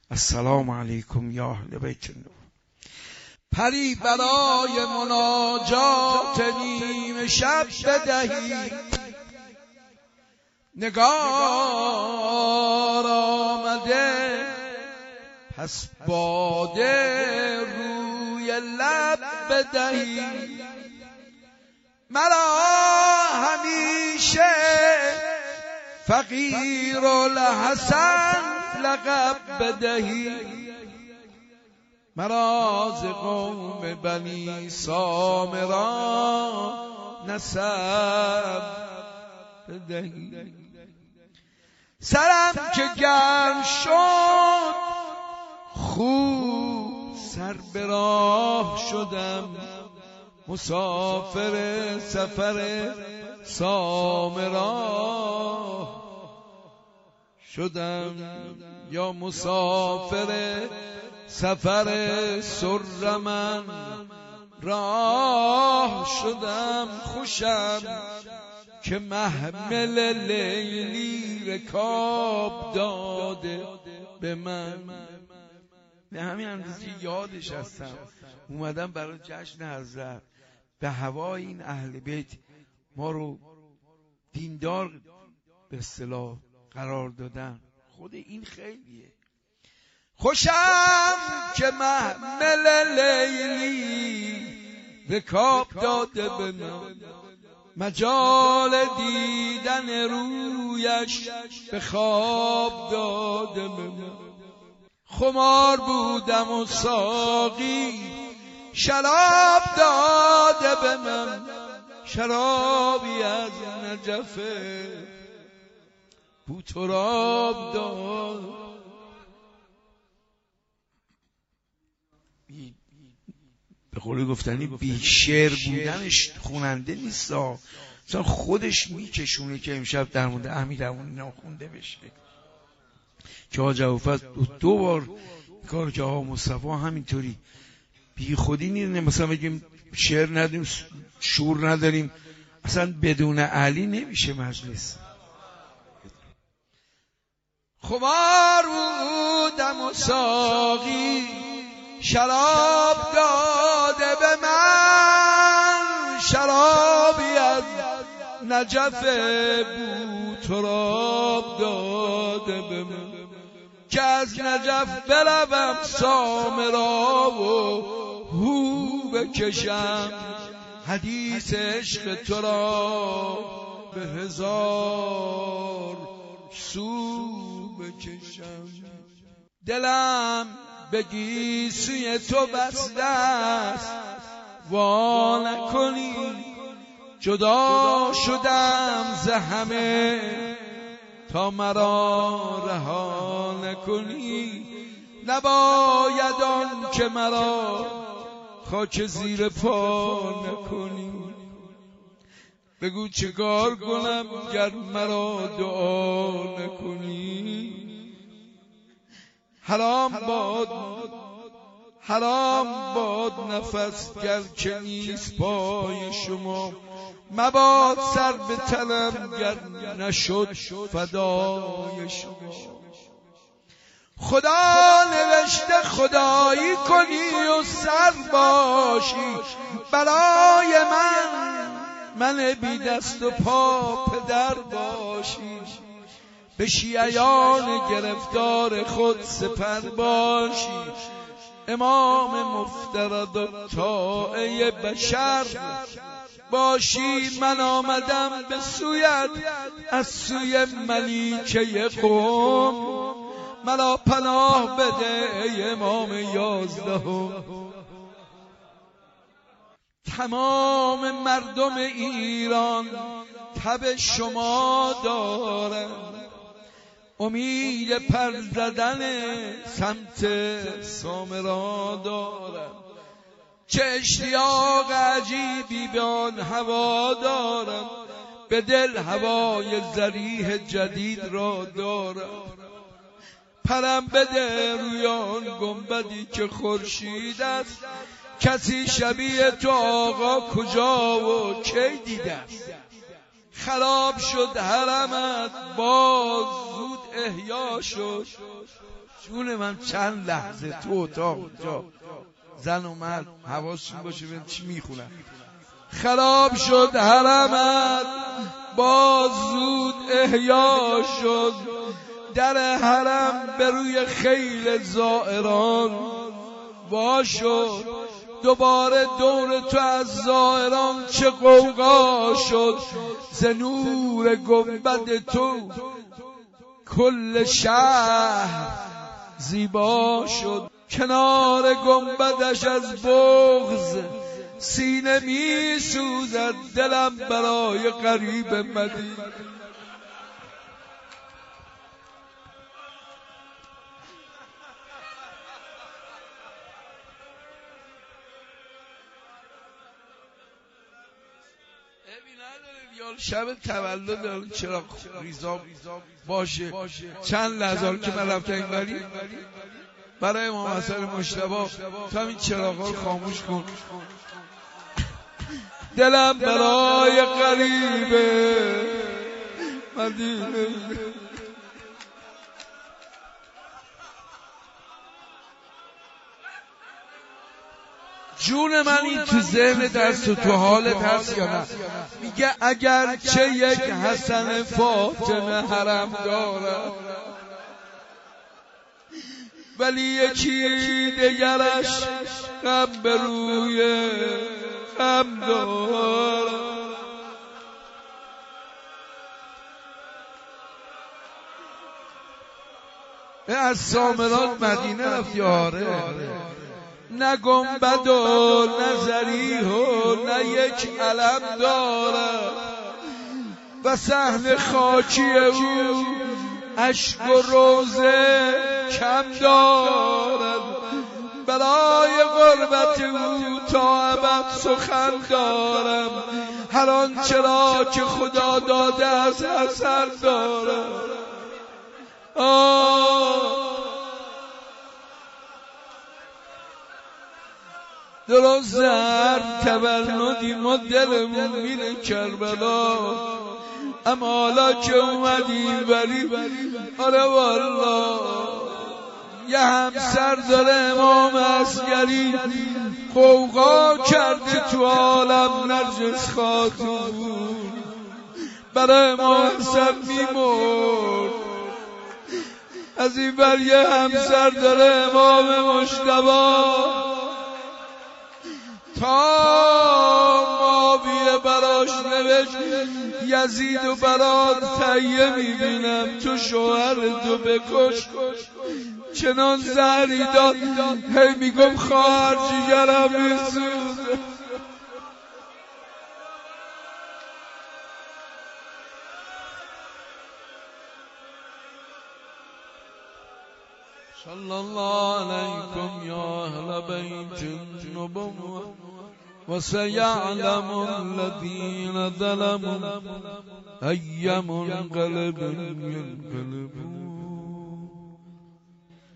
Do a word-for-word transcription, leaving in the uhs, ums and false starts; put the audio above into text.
السلام علیکم یا اهل بیت النبی. پری برای مناجات نیم شب بدهی، نگار آمده پس باده روی لب بدهی. مرا همیشه فقیر الحسن لقب بدهی، مرا ز قوم بنی سامرا نسب بدهی. سرم که گرم شد خوب سر به راه شدم، مسافر سفر سامرا شدم، یا مسافر سفر سر من راه شدم. خوشم که محمل لیلی رکاب داده به من. به همین اندازه یادش هستم اومدم برای جشن حضرت به هوای این اهل بیت ما رو دیندار به اصطلاح قرار دادن. خود این خیلیه. خوشم که محمل لیلی رکاب داده به من، مجال دیدن رویش به خواب داده به من. خمار بودم و ساقی شراب داده به من، شرابی از نجف بوتراب داد. به قولی گفتنی بی شعر بودنش خوننده نیست، مثلا خودش میکشونه که امشب در مورد امیرمون اینا خونده بشه. که حاج ابوالفضل دو, دو بار کار که آقا مصطفی همینطوری بی خودی نیست، مثلا بگیم شعر نداریم شور نداریم، اصلا بدون علی نمیشه مجلس. خمار بودم و ساقی شراب داده به من، شرابی از نجف بوتراب داده به من. که از نجف بروم سامرا و هو بکشم، حدیث عشق تو را به هزار سو بکشم. دلم به گیسوی تو بسته است وا نکنی، جدا شدم ز همه تا مرا رها نکنی. نباید آن که مرا خاک زیر پا نکنی. بگو چه کار کنم گر مرا دعا نکنی. حرام باد حرام باد نفس گر که نیست پای شما، مباد سر به تنم گر نشد فدای شما. خدا نوشته خدایی کنی و سر باشی برای من، من بی دست و پا پدر باشی. به شیعیان گرفتار خود سپر باشی، امام مفترض و طاعه بشر باشی. من آمدم به سویت از سوی ملیکه قوم، مرا پناه بده ای امام یازدهم. تمام مردم ایران تب شما دارند، امید پر زدن سمت سامرا دارم. چه اشتیاق عجیبی به آن هوا دارم، به دل هوای ذریح جدید را دارم. پرم بده روی آن گنبدی که خورشید است، کسی شبیه تو آقا کجا و کی دیده است؟ خراب شد حرمت باز زود احیا شد، جون من چند لحظه تو اتاق اونجا زن و مرد حواسشون باشه ببین چی میخونن. خراب شد حرمت باز زود احیا شد، در حرم به روی خیل زائران وا شد. دوباره دور تو از زائران چه غوغا شد، ز نور گنبد تو کل شهر زیبا شد. کنار گنبدش از بغض سینه می سوزد، دلم برای غریب مدینه. شب تولد دارم چرا ریزاب باشه چند لحظه که من رفتم اینوری برای امام حسن مجتبی تو همین چراغا رو خاموش کن. دلم برای غریب مدینه. جون من این تو ذهن دست و تو حالت هست یا نه؟ میگه اگر چه یک حسن فاطمه حرم دارد، ولی یکی دیگرش غم به روی غم دارد. از سامرات مدینه رفت یاره، نه گنبد و نه ضریح و نه یک علم دارد، و صحن خاکی او اشک و روزه کم دارد. برای غربت او تا ابد سخن دارم، هر آنچه را که خدا داده از اثر دارم. آه درست زهر تبرندیم و دلمون میره کربلا، اما حالا که اومدیم ولی آره والا یه همسر داره امام عسکری، غوغا کرده تو عالم نرجس خاتون، برای امام حسن میمرد. از این بر یه همسر داره امام مجتبی، تا معاویه براش نوشت یزید و برات تهیه میبینم، تو شوهر تو بکش. چنان زهری داد هی میگم خواهر جیگرم میسوزه. صلی الله علیکم یا اهل بیت النبوة و سیعلم الذین ظلموا ای منقلب ینقلبون.